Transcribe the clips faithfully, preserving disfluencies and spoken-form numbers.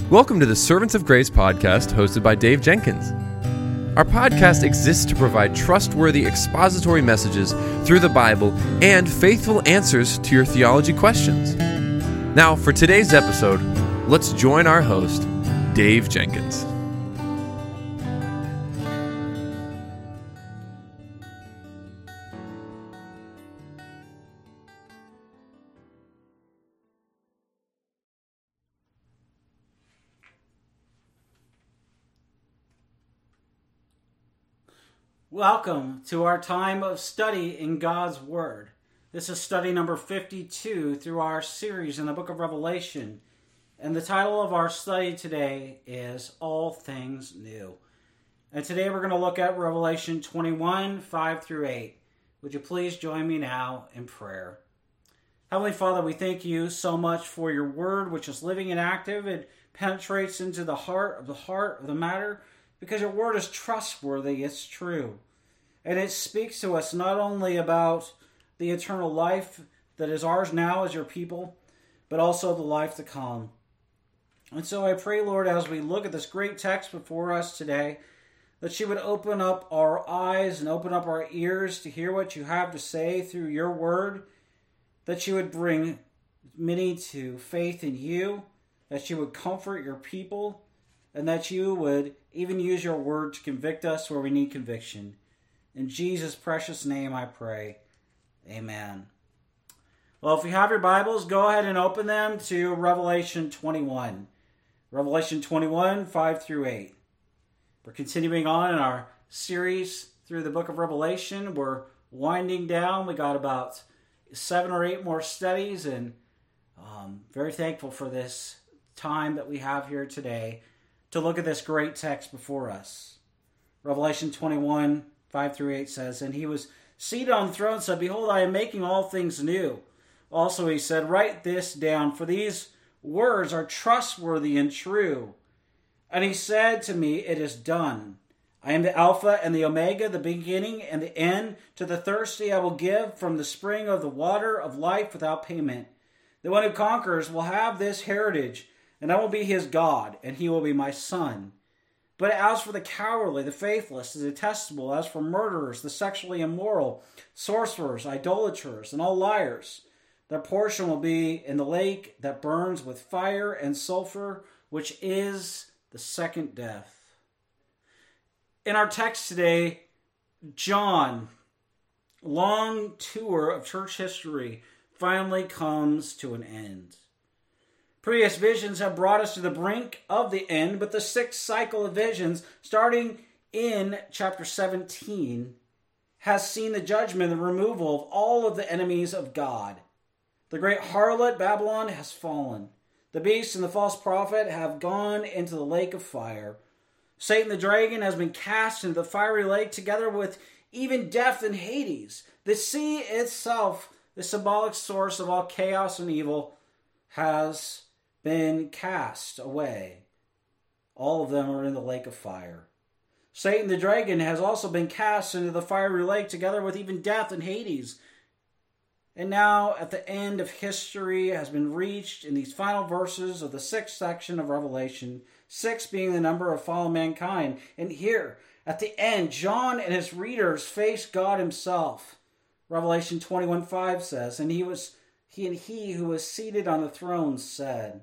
Welcome to the Servants of Grace podcast hosted by Dave Jenkins. Our podcast exists to provide trustworthy expository messages through the Bible and faithful answers to your theology questions. Now, for today's episode, let's join our host, Dave Jenkins. Welcome to our time of study in God's Word. This is study number fifty-two through our series in the book of Revelation. And the title of our study today is All Things New. And today we're going to look at Revelation twenty-one, five through eight. Would you please join me now in prayer? Heavenly Father, we thank you so much for your Word, which is living and active. It penetrates into the heart of the heart of the matter, because your Word is trustworthy, it's true. And it speaks to us not only about the eternal life that is ours now as your people, but also the life to come. And so I pray, Lord, as we look at this great text before us today, that you would open up our eyes and open up our ears to hear what you have to say through your word, that you would bring many to faith in you, that you would comfort your people, and that you would even use your word to convict us where we need conviction. In Jesus' precious name I pray. Amen. Well, if you have your Bibles, go ahead and open them to Revelation twenty-one. Revelation twenty-one, five through eight. We're continuing on in our series through the book of Revelation. We're winding down. We got about seven or eight more studies, and um, very thankful for this time that we have here today to look at this great text before us. Revelation twenty-one, five through eight says, And he was seated on the throne and said, Behold, I am making all things new. Also he said, Write this down, for these words are trustworthy and true. And he said to me, It is done. I am the Alpha and the Omega, the beginning and the end. To the thirsty I will give from the spring of the water of life without payment. The one who conquers will have this heritage, and I will be his God, and he will be my son. But as for the cowardly, the faithless, the detestable, as for murderers, the sexually immoral, sorcerers, idolaters, and all liars, their portion will be in the lake that burns with fire and sulfur, which is the second death. In our text today, John, long tour of church history, finally comes to an end. Previous visions have brought us to the brink of the end, but the sixth cycle of visions, starting in chapter seventeen, has seen the judgment and removal of all of the enemies of God. The great harlot Babylon has fallen. The beast and the false prophet have gone into the lake of fire. Satan the dragon has been cast into the fiery lake together with even death and Hades. The sea itself, the symbolic source of all chaos and evil, has been cast away. All of them are in the lake of fire. Satan the dragon has also been cast into the fiery lake together with even death and Hades. And now at the end of history has been reached in these final verses of the sixth section of Revelation, six being the number of fallen mankind. And here at the end, John and his readers face God himself. Revelation twenty-one five says, And he was He and he who was seated on the throne said.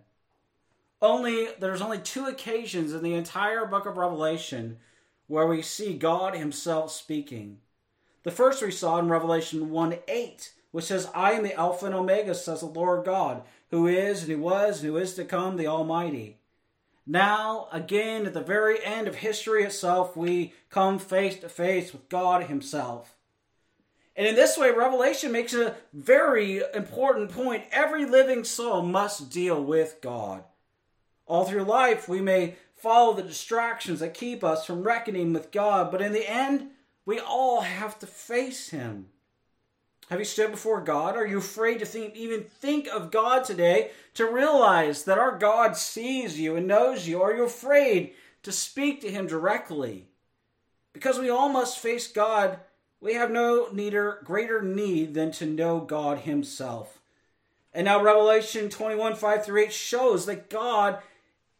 Only, there's only two occasions in the entire book of Revelation where we see God himself speaking. The first we saw in Revelation one eight, which says, I am the Alpha and Omega, says the Lord God, who is and who was and who is to come, the Almighty. Now, again, at the very end of history itself, we come face to face with God himself. And in this way, Revelation makes a very important point. Every living soul must deal with God. All through life, we may follow the distractions that keep us from reckoning with God, but in the end, we all have to face him. Have you stood before God? Are you afraid to think, even think of God today, to realize that our God sees you and knows you? Are you afraid to speak to him directly? Because we all must face God, we have no neater, greater need than to know God himself. And now Revelation twenty-one, five through eight shows that God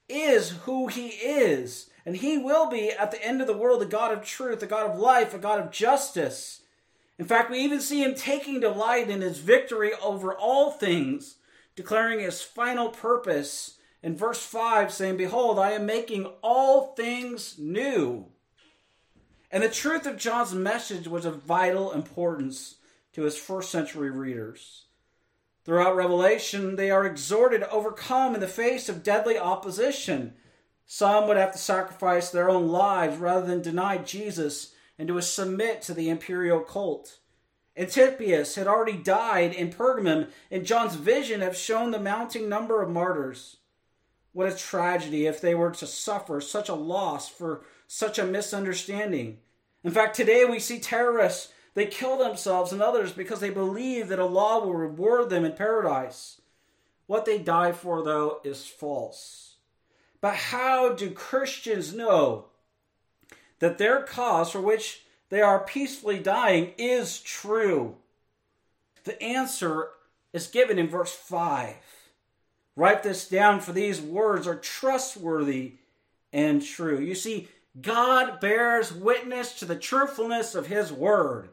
is who he is. And he will be, at the end of the world, the God of truth, the God of life, a God of justice. In fact, we even see him taking delight in his victory over all things, declaring his final purpose in verse five, saying, "Behold, I am making all things new." And the truth of John's message was of vital importance to his first century readers. Throughout Revelation, they are exhorted to overcome in the face of deadly opposition. Some would have to sacrifice their own lives rather than deny Jesus and to submit to the imperial cult. Antipas had already died in Pergamum, and John's vision have shown the mounting number of martyrs. What a tragedy if they were to suffer such a loss for such a misunderstanding. In fact, today we see terrorists. They kill themselves and others because they believe that Allah will reward them in paradise. What they die for, though, is false. But how do Christians know that their cause for which they are peacefully dying is true? The answer is given in verse five. Write this down, for these words are trustworthy and true. You see, God bears witness to the truthfulness of his word.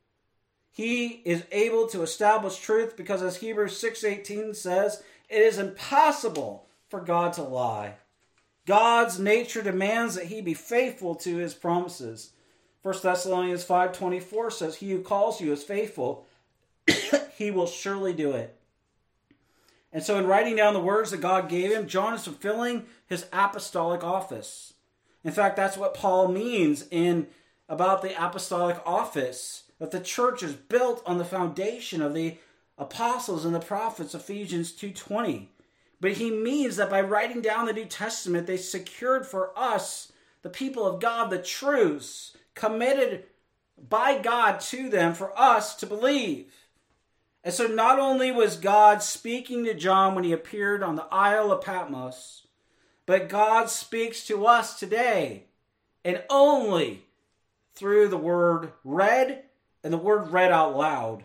He is able to establish truth because, as Hebrews six eighteen says, it is impossible for God to lie. God's nature demands that he be faithful to his promises. First Thessalonians five twenty-four says, "He who calls you is faithful. He will surely do it." And so in writing down the words that God gave him, John is fulfilling his apostolic office. In fact, that's what Paul means in about the apostolic office, that the church is built on the foundation of the apostles and the prophets, Ephesians two twenty. But he means that by writing down the New Testament, they secured for us, the people of God, the truths committed by God to them for us to believe. And so not only was God speaking to John when he appeared on the Isle of Patmos, but God speaks to us today, and only through the word read and the word read out loud.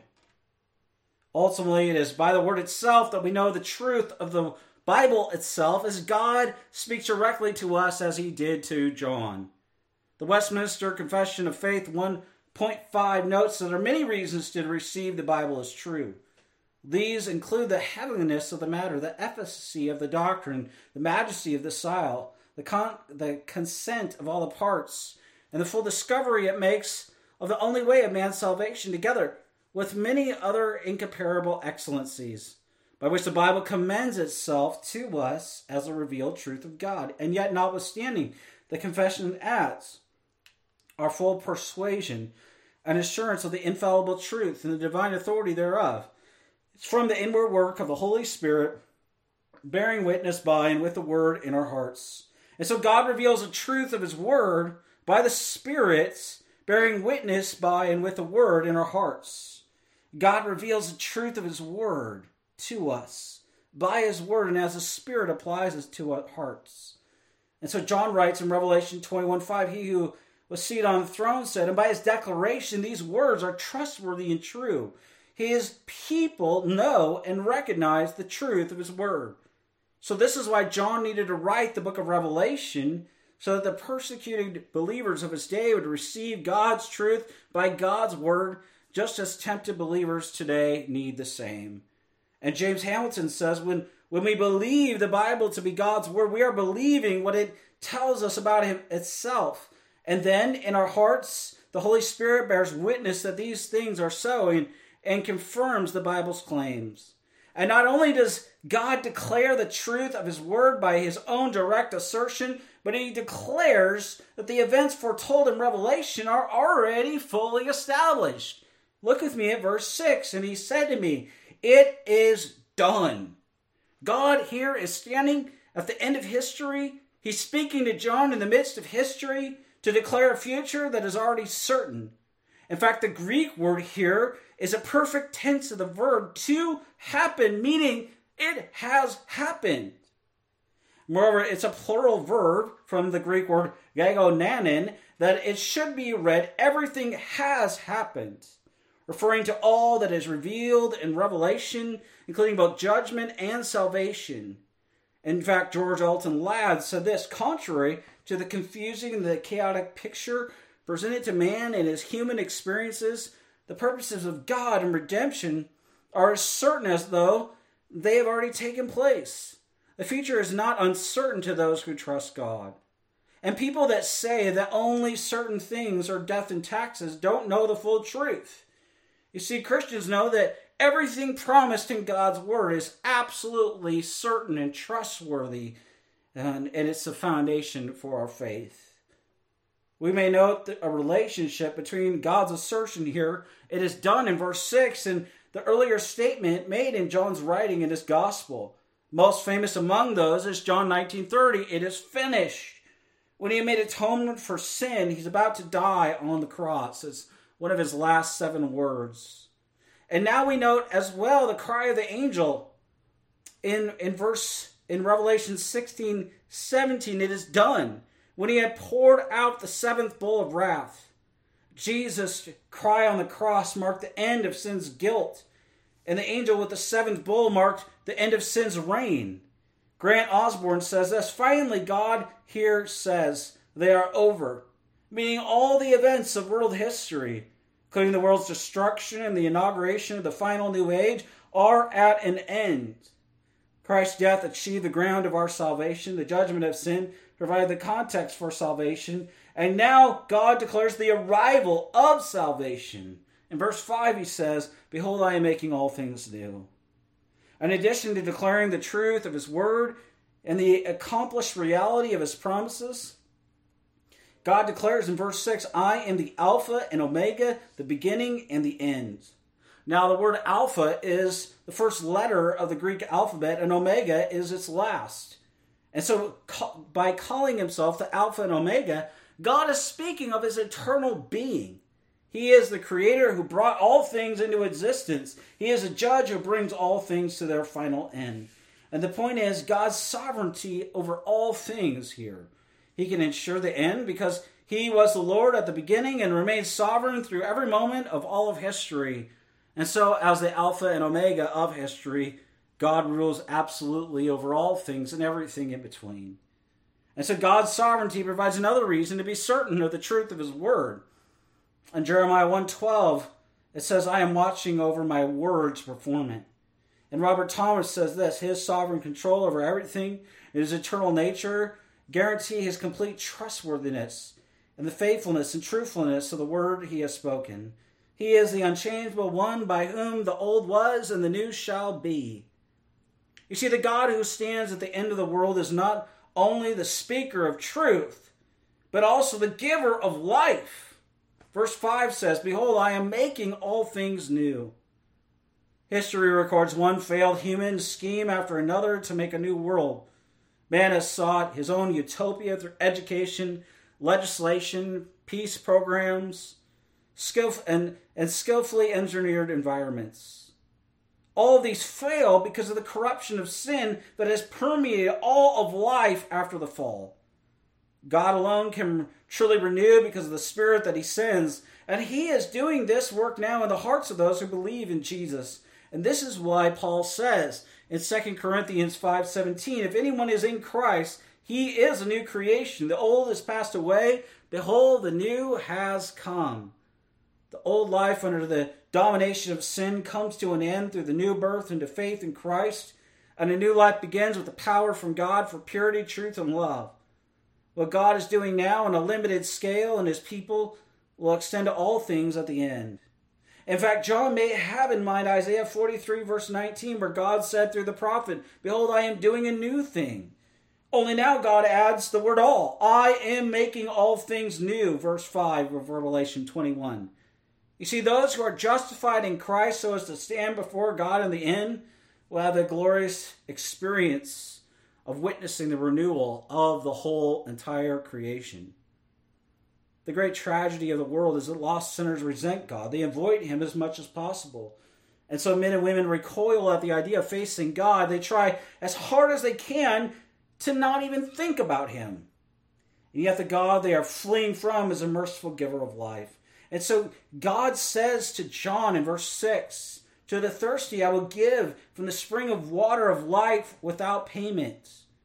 Ultimately, it is by the word itself that we know the truth of the Bible itself, as God speaks directly to us as he did to John. The Westminster Confession of Faith one point five notes that there are many reasons to receive the Bible as true. These include the heavenliness of the matter, the efficacy of the doctrine, the majesty of the style, the, con- the consent of all the parts, and the full discovery it makes of the only way of man's salvation, together with many other incomparable excellencies, by which the Bible commends itself to us as a revealed truth of God. And yet, notwithstanding, the confession adds our full persuasion and assurance of the infallible truth and the divine authority thereof. It's from the inward work of the Holy Spirit, bearing witness by and with the word in our hearts. And so God reveals the truth of his word by the Spirit, bearing witness by and with the word in our hearts. God reveals the truth of his word to us by his word, and as the Spirit applies it to our hearts. And so John writes in Revelation twenty-one five, "He who was seated on the throne said, and by his declaration these words are trustworthy and true. His people know and recognize the truth of his word." So this is why John needed to write the book of Revelation, so that the persecuted believers of his day would receive God's truth by God's word, just as tempted believers today need the same. And James Hamilton says, when, when we believe the Bible to be God's word, we are believing what it tells us about him itself. And then in our hearts, the Holy Spirit bears witness that these things are so, and, and confirms the Bible's claims. And not only does God declare the truth of his word by his own direct assertion, but he declares that the events foretold in Revelation are already fully established. Look with me at verse six. "And he said to me, it is done." God here is standing at the end of history. He's speaking to John in the midst of history to declare a future that is already certain. In fact, the Greek word here is a perfect tense of the verb to happen, meaning it has happened. Moreover, it's a plural verb from the Greek word gagonanin, that it should be read, everything has happened, referring to all that is revealed in Revelation, including both judgment and salvation. In fact, George Elton Ladd said this: contrary to the confusing and the chaotic picture presented to man in his human experiences, the purposes of God and redemption are as certain as though they have already taken place. The future is not uncertain to those who trust God. And people that say that only certain things are death and taxes don't know the full truth. You see, Christians know that everything promised in God's Word is absolutely certain and trustworthy, and, and it's the foundation for our faith. We may note that a relationship between God's assertion here. It is done in verse six and the earlier statement made in John's writing in his gospel. Most famous among those is John nineteen thirty. It is finished. When he made atonement for sin, he's about to die on the cross. It's one of his last seven words. And now we note as well the cry of the angel in, in verse in Revelation sixteen seventeen. It is done. When he had poured out the seventh bowl of wrath, Jesus' cry on the cross marked the end of sin's guilt, and the angel with the seventh bowl marked the end of sin's reign. Grant Osborne says this: finally, God here says they are over, meaning all the events of world history, including the world's destruction and the inauguration of the final new age, are at an end. Christ's death achieved the ground of our salvation. The judgment of sin provided the context for salvation. And now God declares the arrival of salvation. In verse five he says, behold, I am making all things new. In addition to declaring the truth of his word and the accomplished reality of his promises, God declares in verse six, I am the Alpha and Omega, the beginning and the end. Now the word Alpha is the first letter of the Greek alphabet, and Omega is its last. And so by calling himself the Alpha and Omega, God is speaking of his eternal being. He is the creator who brought all things into existence. He is a judge who brings all things to their final end. And the point is God's sovereignty over all things here. He can ensure the end because he was the Lord at the beginning and remains sovereign through every moment of all of history. And so as the Alpha and Omega of history, God rules absolutely over all things and everything in between. And so God's sovereignty provides another reason to be certain of the truth of his word. In Jeremiah one twelve, it says, I am watching over my word to perform it. And Robert Thomas says this: his sovereign control over everything, his eternal nature, guarantee his complete trustworthiness and the faithfulness and truthfulness of the word he has spoken. He is the unchangeable one by whom the old was and the new shall be. You see, the God who stands at the end of the world is not only the speaker of truth, but also the giver of life. Verse five says, behold, I am making all things new. History records one failed human scheme after another to make a new world. Man has sought his own utopia through education, legislation, peace programs, skill and, and skillfully engineered environments. All of these fail because of the corruption of sin that has permeated all of life after the fall. God alone can truly renew because of the Spirit that he sends, and he is doing this work now in the hearts of those who believe in Jesus. And this is why Paul says in Second Corinthians five seventeen, if anyone is in Christ, he is a new creation. The old has passed away. Behold, the new has come. The old life under the domination of sin comes to an end through the new birth into faith in Christ, and a new life begins with the power from God for purity, truth, and love. What God is doing now on a limited scale in his people will extend to all things at the end. In fact, John may have in mind Isaiah forty-three verse nineteen, where God said through the prophet, behold, I am doing a new thing. Only now God adds the word all. I am making all things new, verse five of Revelation twenty-one. You see, those who are justified in Christ so as to stand before God in the end will have the glorious experience of witnessing the renewal of the whole entire creation. The great tragedy of the world is that lost sinners resent God. They avoid him as much as possible. And so men and women recoil at the idea of facing God. They try as hard as they can to not even think about him. And yet the God they are fleeing from is a merciful giver of life. And so God says to John in verse six, to the thirsty I will give from the spring of water of life without payment.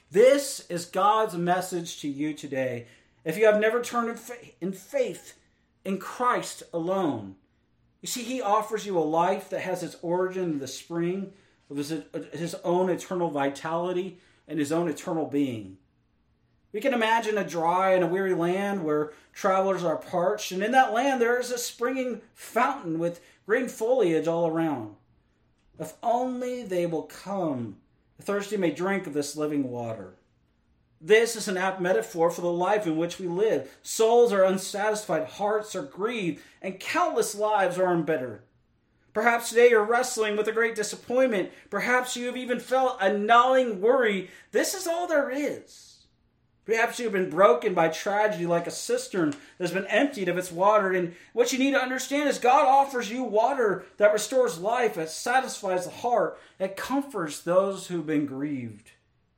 This is God's message to you today. If you have never turned in, fa- in faith in Christ alone, you see, he offers you a life that has its origin in the spring of his, his own eternal vitality and his own eternal being. We can imagine a dry and a weary land where travelers are parched, and in that land there is a springing fountain with green foliage all around. If only they will come, the thirsty may drink of this living water. This is an apt metaphor for the life in which we live. Souls are unsatisfied, hearts are grieved, and countless lives are embittered. Perhaps today you're wrestling with a great disappointment. Perhaps you have even felt a gnawing worry. This is all there is. Perhaps you've been broken by tragedy like a cistern that has been emptied of its water. And what you need to understand is God offers you water that restores life, that satisfies the heart, that comforts those who've been grieved.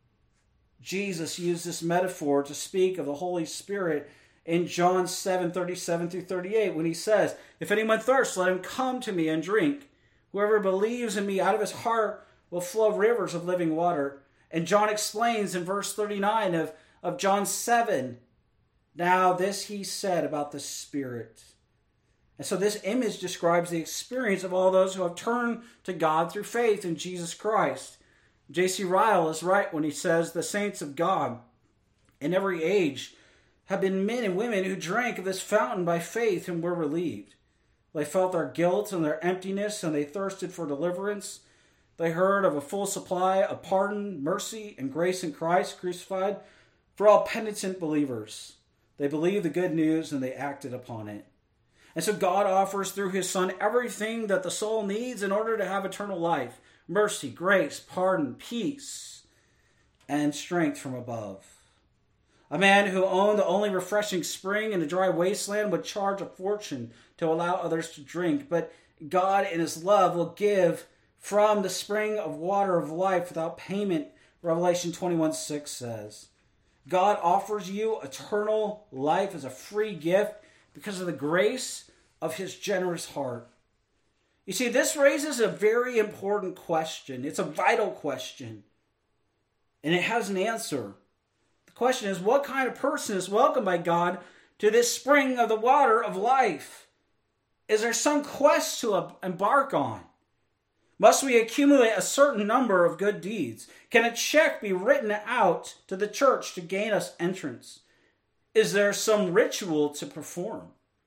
Jesus used this metaphor to speak of the Holy Spirit in John seven, thirty-seven through thirty-eight, when he says, "If anyone thirsts, let him come to me and drink. Whoever believes in me, out of his heart will flow rivers of living water." And John explains in verse thirty-nine of, of John seven, "Now this he said about the Spirit." And so this image describes the experience of all those who have turned to God through faith in Jesus Christ. J C Ryle is right when he says the saints of God in every age have been men and women who drank of this fountain by faith and were relieved. They felt their guilt and their emptiness, and they thirsted for deliverance. They heard of a full supply of pardon, mercy, and grace in Christ crucified for all penitent believers. They believed the good news and they acted upon it. And so God offers through his Son everything that the soul needs in order to have eternal life: mercy, grace, pardon, peace, and strength from above. A man who owned the only refreshing spring in a dry wasteland would charge a fortune to allow others to drink, but God in his love will give from the spring of water of life without payment, Revelation twenty-one six says. God offers you eternal life as a free gift because of the grace of his generous heart. You see, this raises a very important question. It's a vital question, and it has an answer. The question is, what kind of person is welcomed by God to this spring of the water of life? Is there some quest to embark on? Must we accumulate a certain number of good deeds? Can a check be written out to the church to gain us entrance? Is there some ritual to perform?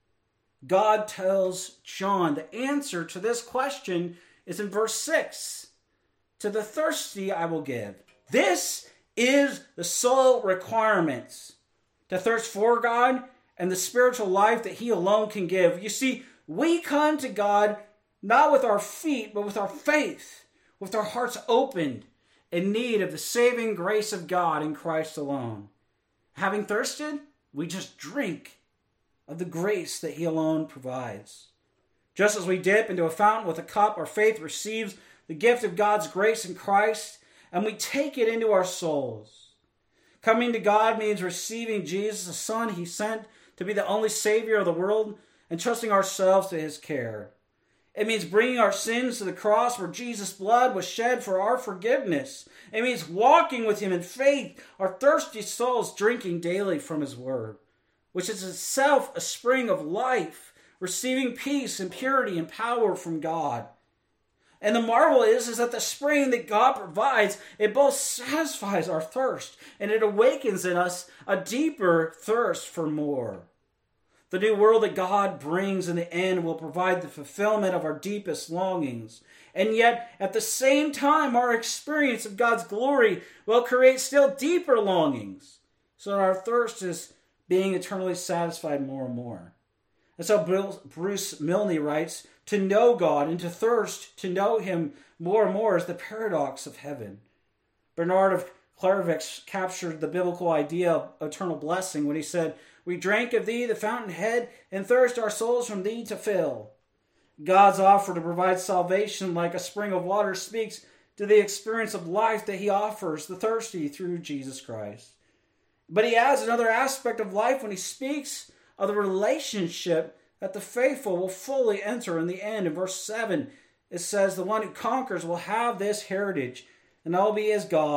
God tells John the answer to this question is in verse six. To the thirsty I will give. This is the sole requirements. To thirst for God and the spiritual life that he alone can give. You see, we come to God not with our feet, but with our faith, with our hearts opened in need of the saving grace of God in Christ alone. Having thirsted, we just drink of the grace that he alone provides. Just as we dip into a fountain with a cup, our faith receives the gift of God's grace in Christ, and we take it into our souls. Coming to God means receiving Jesus, the Son he sent to be the only Savior of the world, and trusting ourselves to his care. It means bringing our sins to the cross where Jesus' blood was shed for our forgiveness. It means walking with him in faith, our thirsty souls drinking daily from his word, which is itself a spring of life, receiving peace and purity and power from God. And the marvel is, is that the spring that God provides, it both satisfies our thirst and it awakens in us a deeper thirst for more. The new world that God brings in the end will provide the fulfillment of our deepest longings. And yet, at the same time, our experience of God's glory will create still deeper longings, so that our thirst is being eternally satisfied more and more. And so Bruce Milne writes, to know God and to thirst to know him more and more is the paradox of heaven. Bernard of Clairvaux captured the biblical idea of eternal blessing when he said, we drank of thee, the fountainhead, and thirst our souls from thee to fill. God's offer to provide salvation like a spring of water speaks to the experience of life that he offers the thirsty through Jesus Christ. But he adds another aspect of life when he speaks of the relationship that the faithful will fully enter in the end. In verse seven, it says, the one who conquers will have this heritage, and I will be his God,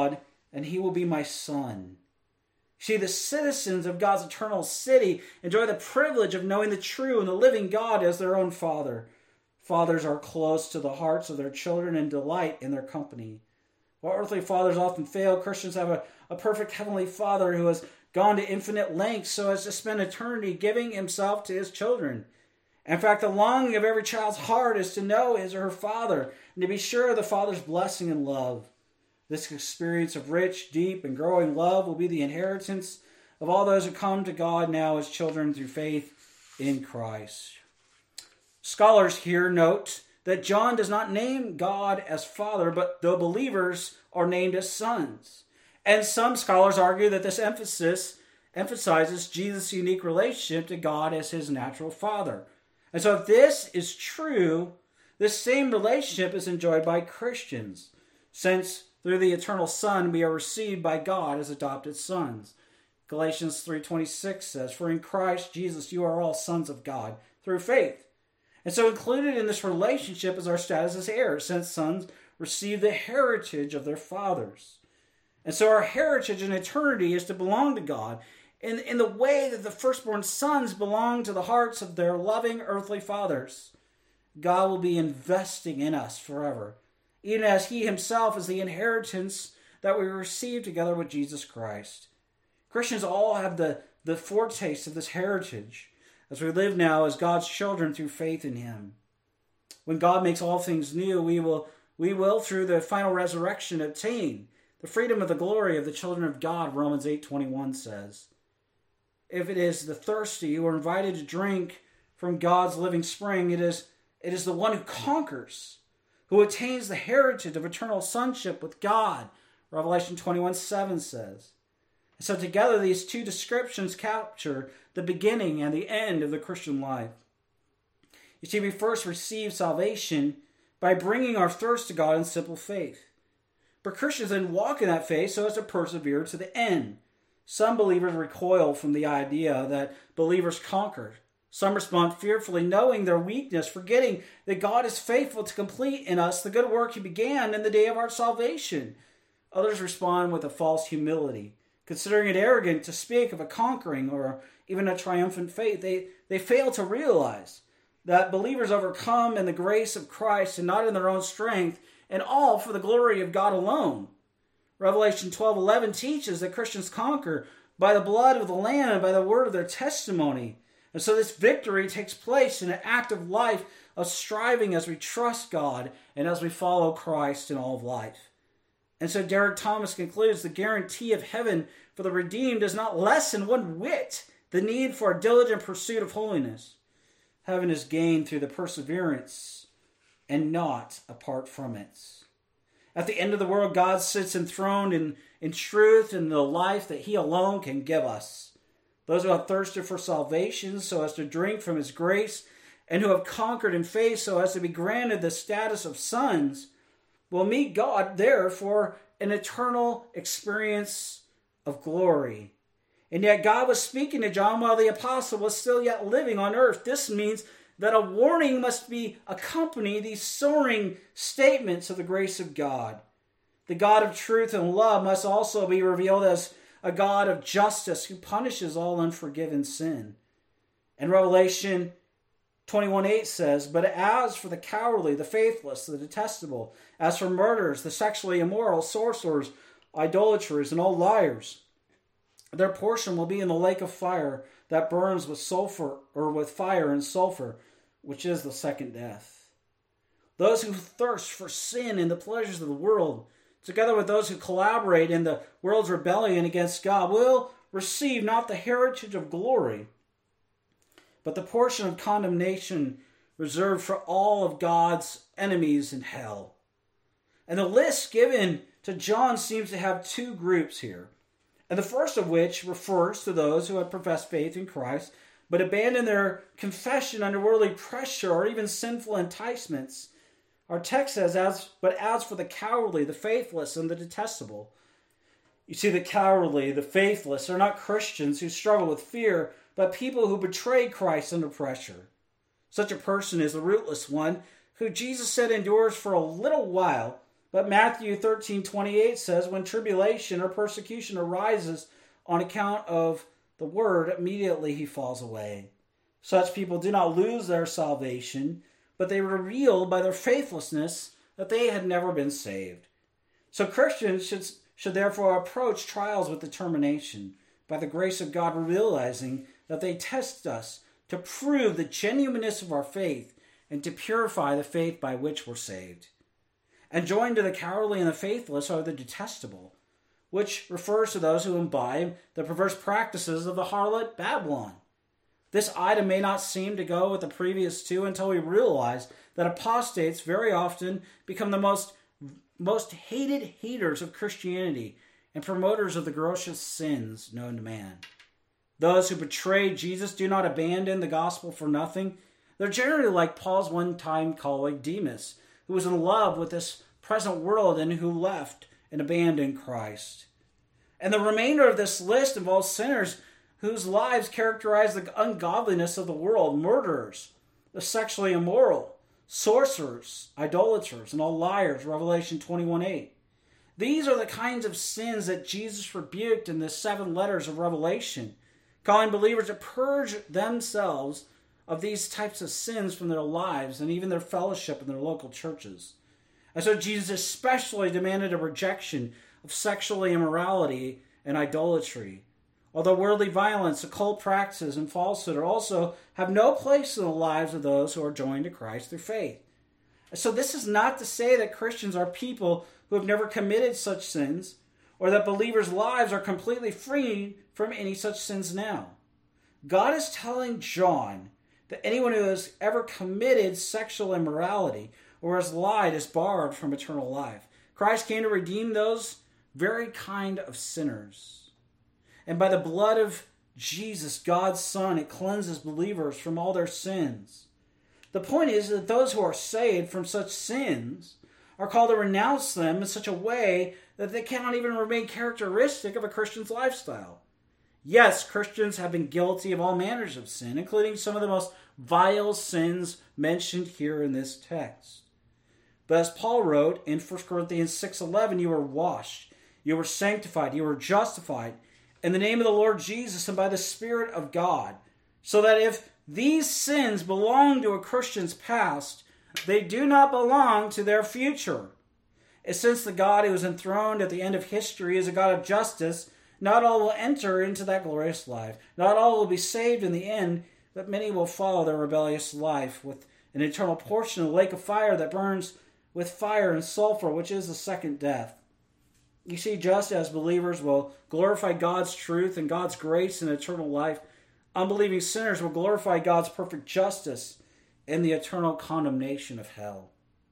and he will be my son. See, the citizens of God's eternal city enjoy the privilege of knowing the true and the living God as their own Father. Fathers are close to the hearts of their children and delight in their company. While earthly fathers often fail, Christians have a, a perfect heavenly Father who has gone to infinite lengths so as to spend eternity giving himself to his children. In fact, the longing of every child's heart is to know his or her father and to be sure of the Father's blessing and love. This experience of rich, deep, and growing love will be the inheritance of all those who come to God now as children through faith in Christ. Scholars here note that John does not name God as Father, but the believers are named as sons. And some scholars argue that this emphasis emphasizes Jesus' unique relationship to God as his natural Father. And so if this is true, this same relationship is enjoyed by Christians, since through the eternal Son we are received by God as adopted sons. Galatians three twenty-six says, "For in Christ Jesus you are all sons of God through faith." And so included in this relationship is our status as heirs, since sons receive the heritage of their fathers. And so our heritage in eternity is to belong to God in, in the way that the firstborn sons belong to the hearts of their loving earthly fathers. God will be investing in us forever, even as he himself is the inheritance that we receive together with Jesus Christ. Christians all have the, the foretaste of this heritage as we live now as God's children through faith in him. When God makes all things new, we will, we will through the final resurrection, obtain the freedom of the glory of the children of God, Romans eight twenty-one says. If it is the thirsty who are invited to drink from God's living spring, it is, it is the one who conquers, who attains the heritage of eternal sonship with God, Revelation twenty-one seven says. And so together these two descriptions capture the beginning and the end of the Christian life. You see, we first receive salvation by bringing our thirst to God in simple faith. But Christians then walk in that faith so as to persevere to the end. Some believers recoil from the idea that believers conquer. Some respond fearfully, knowing their weakness, forgetting that God is faithful to complete in us the good work he began in the day of our salvation. Others respond with a false humility, considering it arrogant to speak of a conquering or even a triumphant faith. They, they fail to realize that believers overcome in the grace of Christ and not in their own strength, and all for the glory of God alone. Revelation twelve eleven teaches that Christians conquer by the blood of the Lamb and by the word of their testimony. And so this victory takes place in an active life of striving as we trust God and as we follow Christ in all of life. And so Derek Thomas concludes the guarantee of heaven for the redeemed does not lessen one whit the need for a diligent pursuit of holiness. Heaven is gained through the perseverance and not apart from it. At the end of the world, God sits enthroned in, in truth and the life that he alone can give us. Those who have thirsted for salvation so as to drink from his grace and who have conquered in faith so as to be granted the status of sons will meet God there for an eternal experience of glory. And yet God was speaking to John while the apostle was still yet living on earth. This means that a warning must be accompany these soaring statements of the grace of God. The God of truth and love must also be revealed as a God of justice who punishes all unforgiven sin. And Revelation twenty-one eight says, "But as for the cowardly, the faithless, the detestable, as for murderers, the sexually immoral, sorcerers, idolaters, and all liars, their portion will be in the lake of fire that burns with sulfur, or with fire and sulfur, which is the second death." Those who thirst for sin and the pleasures of the world, together with those who collaborate in the world's rebellion against God, will receive not the heritage of glory, but the portion of condemnation reserved for all of God's enemies in hell. And the list given to John seems to have two groups here. And the first of which refers to those who have professed faith in Christ, but abandon their confession under worldly pressure or even sinful enticements. Our text says, as, but as for the cowardly, the faithless, and the detestable. You see, the cowardly, the faithless, are not Christians who struggle with fear, but people who betray Christ under pressure. Such a person is the rootless one, who Jesus said endures for a little while, But Matthew thirteen twenty-eight says, when tribulation or persecution arises on account of the word, immediately he falls away. Such people do not lose their salvation, but they reveal by their faithlessness that they had never been saved. So Christians should, should therefore approach trials with determination, by the grace of God, realizing that they test us to prove the genuineness of our faith and to purify the faith by which we're saved. And joined to the cowardly and the faithless are the detestable, which refers to those who imbibe the perverse practices of the harlot Babylon. This item may not seem to go with the previous two until we realize that apostates very often become the most, most hated haters of Christianity and promoters of the grossest sins known to man. Those who betray Jesus do not abandon the gospel for nothing. They're generally like Paul's one-time colleague Demas, who was in love with this present world and who left and abandoned Christ. And the remainder of this list involves sinners whose lives characterize the ungodliness of the world, murderers, the sexually immoral, sorcerers, idolaters, and all liars, Revelation twenty-one eight. These are the kinds of sins that Jesus rebuked in the seven letters of Revelation, calling believers to purge themselves of these types of sins from their lives and even their fellowship in their local churches. And so Jesus especially demanded a rejection of sexual immorality and idolatry. Although worldly violence, occult practices, and falsehood are also have no place in the lives of those who are joined to Christ through faith. And so this is not to say that Christians are people who have never committed such sins, or that believers' lives are completely free from any such sins now. God is telling John that anyone who has ever committed sexual immorality or has lied is barred from eternal life. Christ came to redeem those very kind of sinners. And by the blood of Jesus, God's Son, it cleanses believers from all their sins. The point is that those who are saved from such sins are called to renounce them in such a way that they cannot even remain characteristic of a Christian's lifestyle. Yes, Christians have been guilty of all manners of sin, including some of the most vile sins mentioned here in this text. But as Paul wrote in First Corinthians six eleven, you were washed, you were sanctified, you were justified in the name of the Lord Jesus and by the Spirit of God, so that if these sins belong to a Christian's past, they do not belong to their future. And since the God who is enthroned at the end of history is a God of justice, not all will enter into that glorious life. Not all will be saved in the end, but many will follow their rebellious life with an eternal portion in the lake of fire that burns with fire and sulfur, which is the second death. You see, just as believers will glorify God's truth and God's grace and eternal life, unbelieving sinners will glorify God's perfect justice and the eternal condemnation of hell.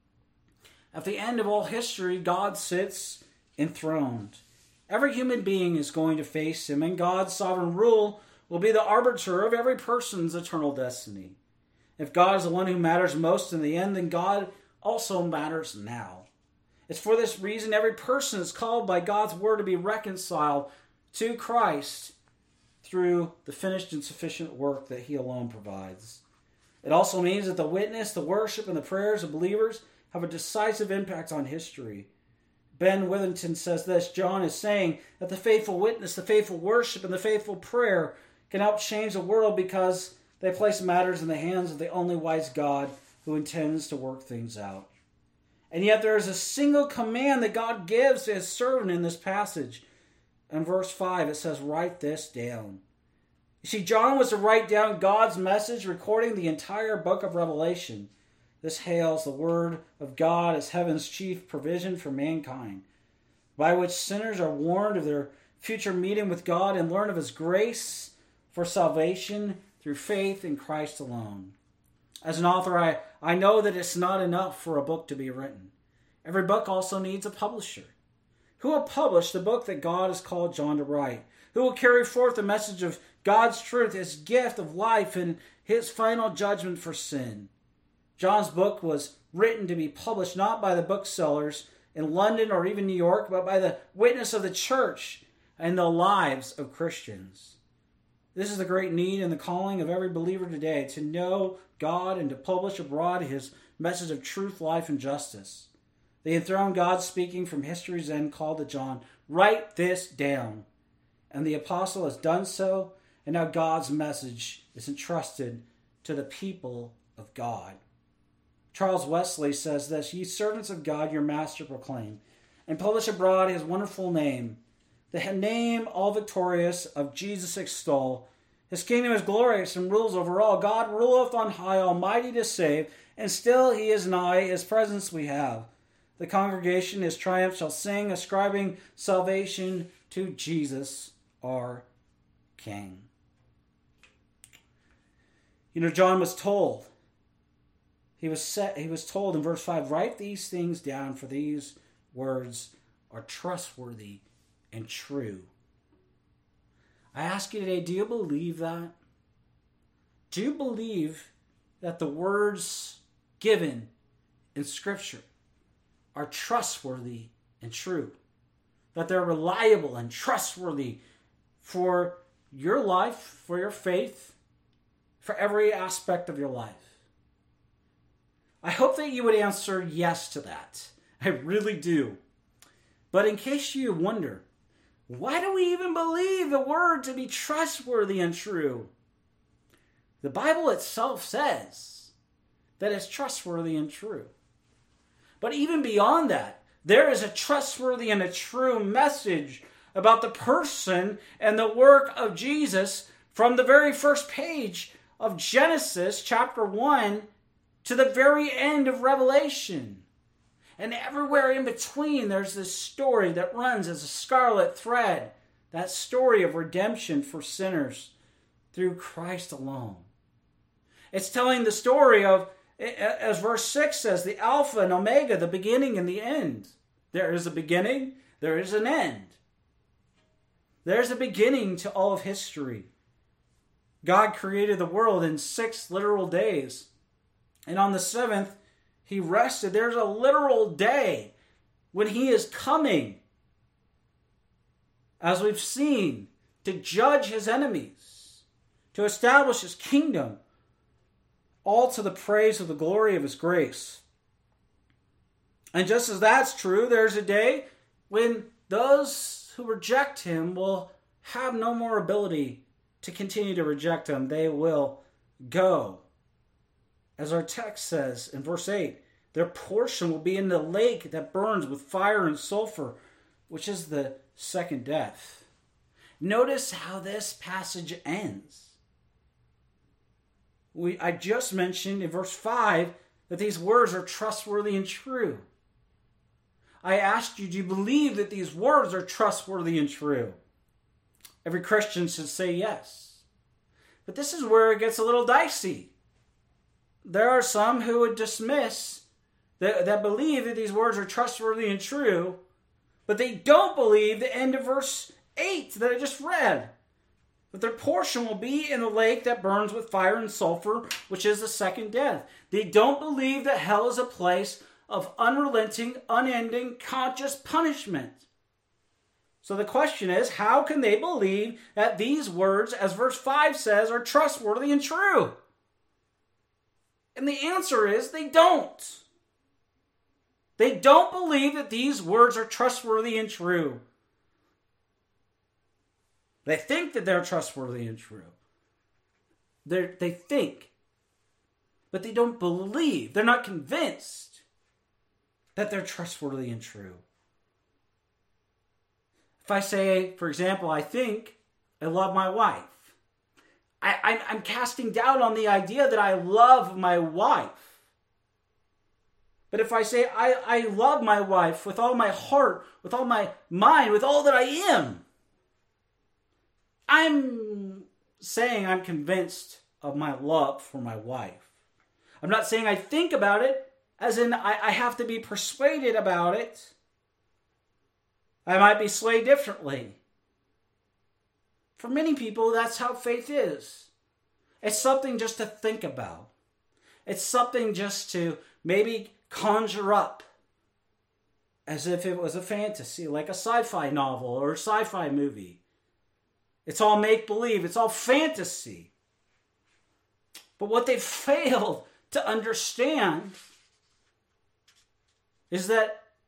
At the end of all history, God sits enthroned. Every human being is going to face him, and God's sovereign rule will be the arbiter of every person's eternal destiny. If God is the one who matters most in the end, then God also matters now. It's for this reason every person is called by God's word to be reconciled to Christ through the finished and sufficient work that he alone provides. It also means that the witness, the worship, and the prayers of believers have a decisive impact on history. Ben Withington says this: John is saying that the faithful witness, the faithful worship, and the faithful prayer can help change the world because they place matters in the hands of the only wise God who intends to work things out. And yet there is a single command that God gives to his servant in this passage. In verse five, it says, write this down. You see, John was to write down God's message, recording the entire book of Revelation. This hails the word of God as heaven's chief provision for mankind, by which sinners are warned of their future meeting with God and learn of his grace for salvation through faith in Christ alone. As an author, I, I know that it's not enough for a book to be written. Every book also needs a publisher. Who will publish the book that God has called John to write? Who will carry forth the message of God's truth, his gift of life, and his final judgment for sin? John's book was written to be published not by the booksellers in London or even New York, but by the witness of the church and the lives of Christians. This is the great need and the calling of every believer today, to know God and to publish abroad his message of truth, life, and justice. The enthroned God, speaking from history's end, called to John, "Write this down." And the apostle has done so, and now God's message is entrusted to the people of God. Charles Wesley says this, "Ye servants of God, your master proclaim, and publish abroad his wonderful name. The name all victorious of Jesus extol. His kingdom is glorious and rules over all. God ruleth on high, almighty to save, and still he is nigh, his presence we have. The congregation his triumph shall sing, ascribing salvation to Jesus our King." You know, John was told, he was set, he was told in verse five, "Write these things down, for these words are trustworthy and true." I ask you today, do you believe that? Do you believe that the words given in Scripture are trustworthy and true? That they're reliable and trustworthy for your life, for your faith, for every aspect of your life? I hope that you would answer yes to that. I really do. But in case you wonder, why do we even believe the word to be trustworthy and true? The Bible itself says that it's trustworthy and true. But even beyond that, there is a trustworthy and a true message about the person and the work of Jesus from the very first page of Genesis chapter one to the very end of Revelation. And everywhere in between, there's this story that runs as a scarlet thread. That story of redemption for sinners through Christ alone. It's telling the story of, as verse six says, the Alpha and Omega, the beginning and the end. There is a beginning, there is an end. There's a beginning to all of history. God created the world in six literal days. And on the seventh, he rested. There's a literal day when he is coming, as we've seen, to judge his enemies, to establish his kingdom, all to the praise of the glory of his grace. And just as that's true, there's a day when those who reject him will have no more ability to continue to reject him. They will go. As our text says in verse eight, their portion will be in the lake that burns with fire and sulfur, which is the second death. Notice how this passage ends. We, I just mentioned in verse five that these words are trustworthy and true. I asked you, do you believe that these words are trustworthy and true? Every Christian should say yes. But this is where it gets a little dicey. There are some who would dismiss, that, that believe that these words are trustworthy and true, but they don't believe the end of verse eight that I just read. That their portion will be in the lake that burns with fire and sulfur, which is the second death. They don't believe that hell is a place of unrelenting, unending, conscious punishment. So the question is, how can they believe that these words, as verse five says, are trustworthy and true? And the answer is they don't. They don't believe that these words are trustworthy and true. They think that they're trustworthy and true. They're, they think, but they don't believe. They're not convinced that they're trustworthy and true. If I say, for example, I think I love my wife, I, I'm, I'm casting doubt on the idea that I love my wife. But if I say I, I love my wife with all my heart, with all my mind, with all that I am, I'm saying I'm convinced of my love for my wife. I'm not saying I think about it, as in I, I have to be persuaded about it. I might be swayed differently. For many people, that's how faith is. It's something just to think about. It's something just to maybe conjure up as if it was a fantasy, like a sci-fi novel or a sci-fi movie. It's all make-believe. It's all fantasy. But what they've failed to understand is that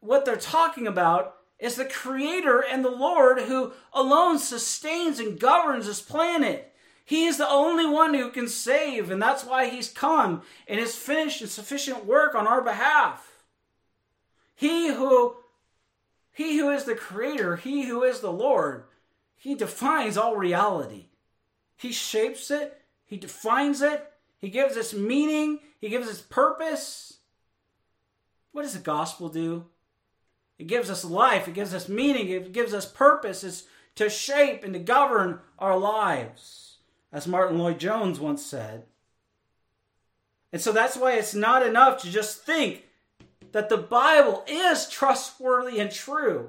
what they're talking about is the Creator and the Lord who alone sustains and governs this planet. He is the only one who can save, and that's why He's come and has finished and sufficient work on our behalf. He who, he who is the Creator, He who is the Lord, He defines all reality. He shapes it, He defines it, He gives us meaning, He gives us purpose. What does the gospel do? It gives us life, it gives us meaning, it gives us purpose. It's to shape and to govern our lives, as Martin Lloyd-Jones once said. And so that's why it's not enough to just think that the Bible is trustworthy and true.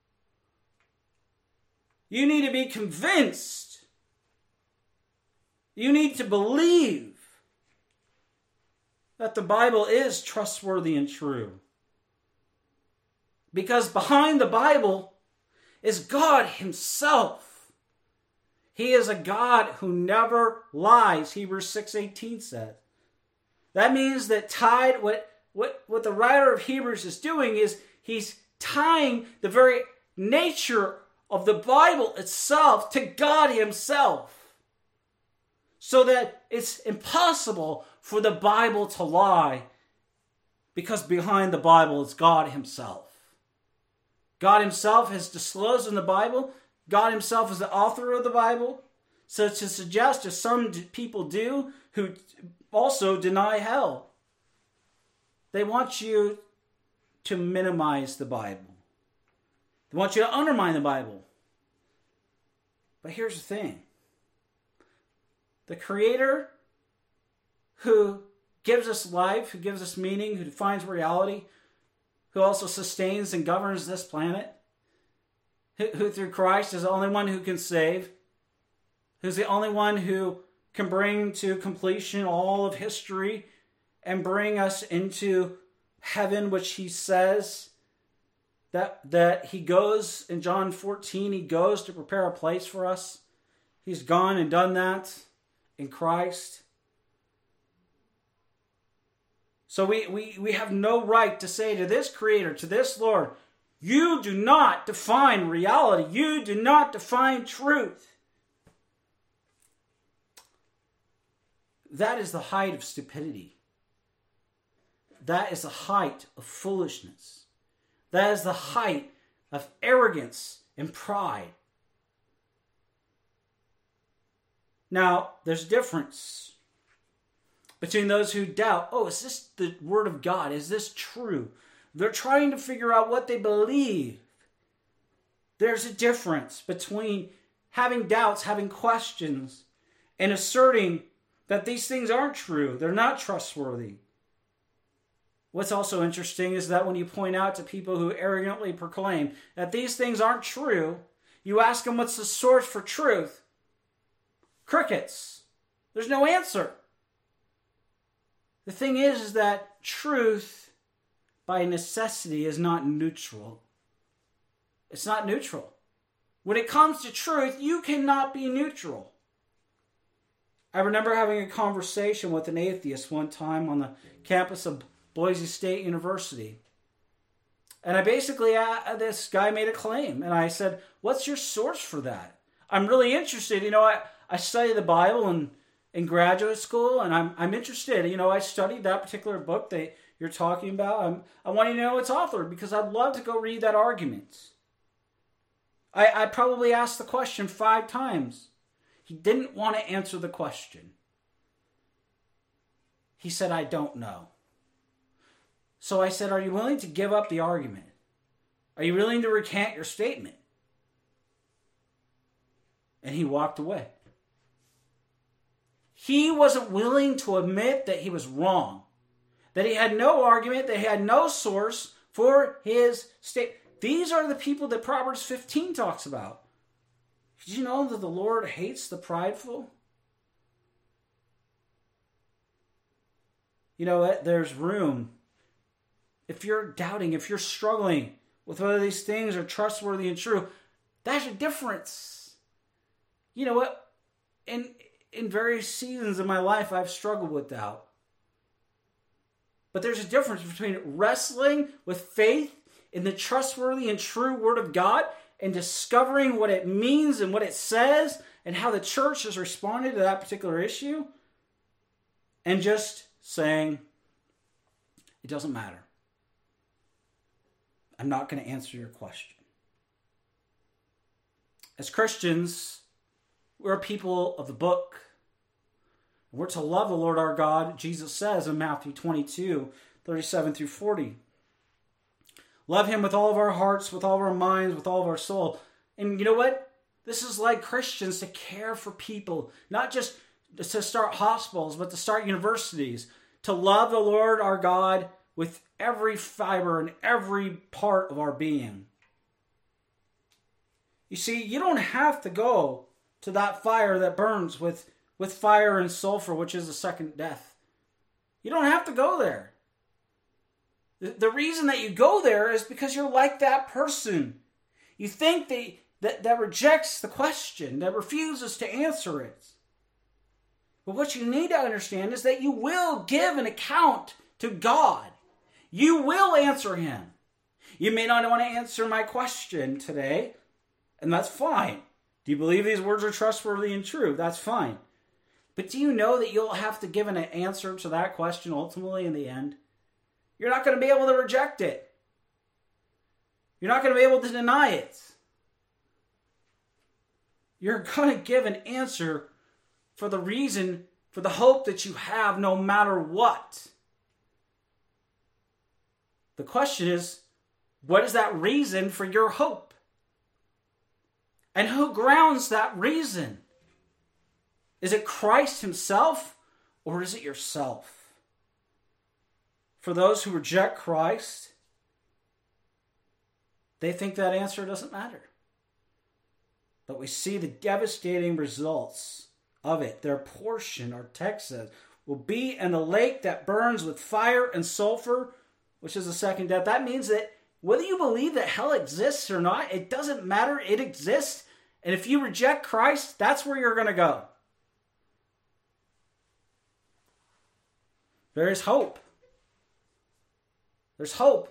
You need to be convinced. You need to believe that the Bible is trustworthy and true. Because behind the Bible is God Himself. He is a God who never lies, Hebrews six eighteen says. That means that tied, what, what, what the writer of Hebrews is doing is he's tying the very nature of the Bible itself to God Himself. So that it's impossible for the Bible to lie, because behind the Bible is God Himself. God Himself has disclosed in the Bible. God Himself is the author of the Bible. So to suggest, as some people do, who also deny hell, they want you to minimize the Bible. They want you to undermine the Bible. But here's the thing. The Creator who gives us life, who gives us meaning, who defines reality, who also sustains and governs this planet, who, who through Christ is the only one who can save, who's the only one who can bring to completion all of history and bring us into heaven, which He says that, that He goes, in John fourteen, He goes to prepare a place for us. He's gone and done that in Christ. So we, we, we have no right to say to this Creator, to this Lord, you do not define reality. You do not define truth. That is the height of stupidity. That is the height of foolishness. That is the height of arrogance and pride. Now, there's a difference between those who doubt, oh, is this the Word of God? Is this true? They're trying to figure out what they believe. There's a difference between having doubts, having questions, and asserting that these things aren't true. They're not trustworthy. What's also interesting is that when you point out to people who arrogantly proclaim that these things aren't true, you ask them what's the source for truth. Crickets. There's no answer. The thing is, is that truth, by necessity, is not neutral. It's not neutral. When it comes to truth, you cannot be neutral. I remember having a conversation with an atheist one time on the campus of Boise State University. And I basically, uh, this guy made a claim. And I said, what's your source for that? I'm really interested. You know, I, I studied the Bible in, in graduate school, and I'm I'm interested. You know, I studied that particular book that you're talking about. I'm, I want to know its author because I'd love to go read that argument. I, I probably asked the question five times. He didn't want to answer the question. He said, I don't know. So I said, are you willing to give up the argument? Are you willing to recant your statement? And he walked away. He wasn't willing to admit that he was wrong, that he had no argument, that he had no source for his statement. These are the people that Proverbs fifteen talks about. Did you know that the Lord hates the prideful? You know what? There's room. If you're doubting, if you're struggling with whether these things are trustworthy and true, there's a difference. You know what? In in various seasons of my life, I've struggled with doubt. But there's a difference between wrestling with faith in the trustworthy and true Word of God and discovering what it means and what it says and how the church has responded to that particular issue, and just saying, it doesn't matter. I'm not going to answer your question. As Christians, we're a people of the book. We're to love the Lord our God, Jesus says in Matthew twenty-two, thirty-seven through forty. Love him with all of our hearts, with all of our minds, with all of our soul. And you know what? This is like Christians to care for people, not just to start hospitals, but to start universities, to love the Lord our God with every fiber and every part of our being. You see, you don't have to go to that fire that burns with, with fire and sulfur, which is the second death. You don't have to go there. The, the reason that you go there is because you're like that person. You think that, that, that rejects the question, that refuses to answer it. But what you need to understand is that you will give an account to God. You will answer him. You may not want to answer my question today, and that's fine. Do you believe these words are trustworthy and true? That's fine. But do you know that you'll have to give an answer to that question ultimately in the end? You're not going to be able to reject it. You're not going to be able to deny it. You're going to give an answer for the reason, for the hope that you have no matter what. The question is, what is that reason for your hope? And who grounds that reason? Is it Christ himself, or is it yourself? For those who reject Christ, they think that answer doesn't matter. But we see the devastating results of it. Their portion, our text says, will be in the lake that burns with fire and sulfur, which is the second death. That means that whether you believe that hell exists or not, it doesn't matter. It exists. And if you reject Christ, that's where you're going to go. There is hope. There's hope.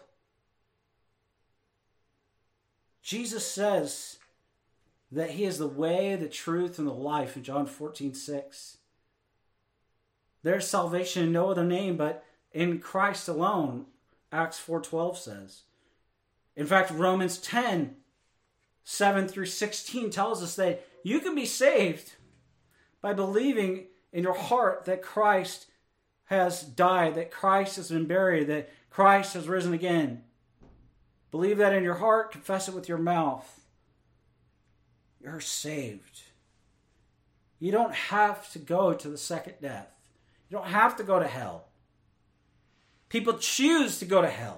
Jesus says that he is the way, the truth, and the life in John fourteen six. There's salvation in no other name but in Christ alone, Acts four twelve says. In fact, Romans ten seven through sixteen tells us that you can be saved by believing in your heart that Christ has died, that Christ has been buried, that Christ has risen again. Believe that in your heart, confess it with your mouth. You're saved. You don't have to go to the second death. You don't have to go to hell. People choose to go to hell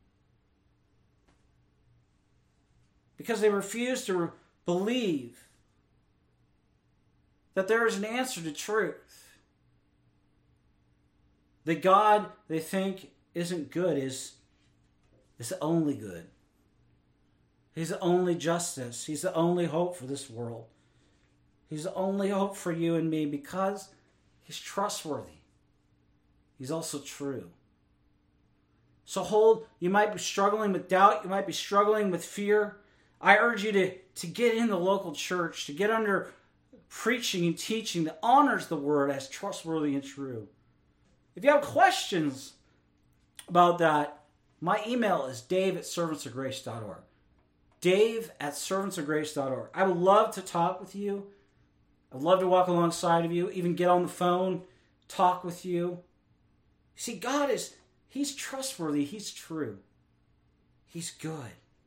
because they refuse to believe that there is an answer to truth. The God they think isn't good is, is the only good. He's the only justice. He's the only hope for this world. He's the only hope for you and me because he's trustworthy. He's also true. So hold, you might be struggling with doubt. You might be struggling with fear. I urge you to, to get in the local church, to get under preaching and teaching that honors the word as trustworthy and true. If you have questions about that, my email is dave at servants of grace dot org. Dave at servants of grace dot org. I would love to talk with you. I'd love to walk alongside of you, even get on the phone, talk with you. See, God is, he's trustworthy. He's true. He's good.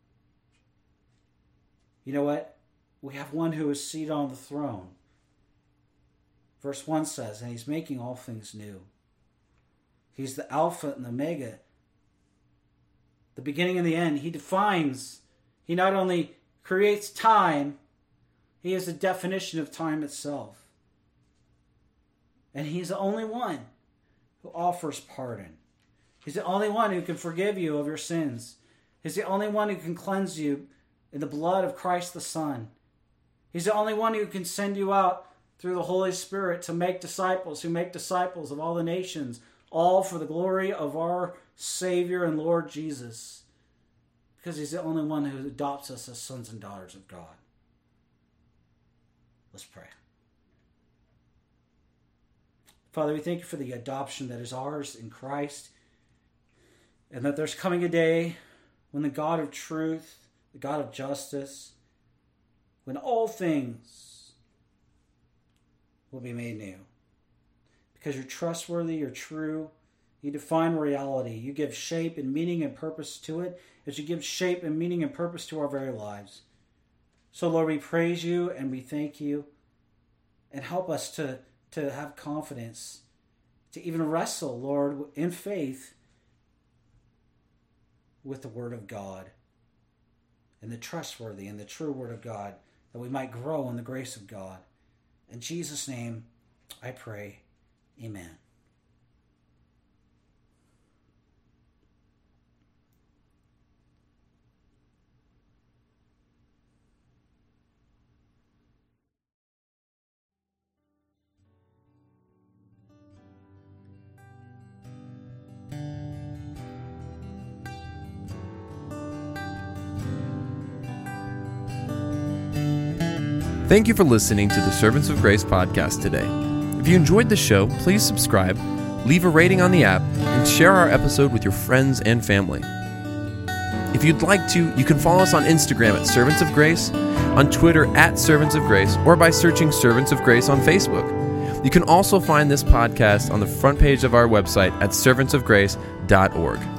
You know what? We have one who is seated on the throne. Verse one says, and he's making all things new. He's the Alpha and the Omega, the beginning and the end. He defines, he not only creates time, he is the definition of time itself. And he's the only one who offers pardon. He's the only one who can forgive you of your sins. He's the only one who can cleanse you in the blood of Christ the Son. He's the only one who can send you out through the Holy Spirit to make disciples, who make disciples of all the nations, all for the glory of our Savior and Lord Jesus. because he's the only one who adopts us as sons and daughters of God. Let's pray. Father, we thank you for the adoption that is ours in Christ, and that there's coming a day when the God of truth, the God of justice, when all things will be made new. Because you're trustworthy, you're true, you define reality, you give shape and meaning and purpose to it, as you give shape and meaning and purpose to our very lives. So Lord, we praise you and we thank you, and help us to, to have confidence, to even wrestle, Lord, in faith with the Word of God, and the trustworthy and the true Word of God, that we might grow in the grace of God. In Jesus' name, I pray. Amen. Thank you for listening to the Servants of Grace podcast today. If you enjoyed the show, please subscribe, leave a rating on the app, and share our episode with your friends and family. If you'd like to, you can follow us on Instagram at Servants of Grace, on Twitter at Servants of Grace, or by searching Servants of Grace on Facebook. You can also find this podcast on the front page of our website at servants of grace dot org.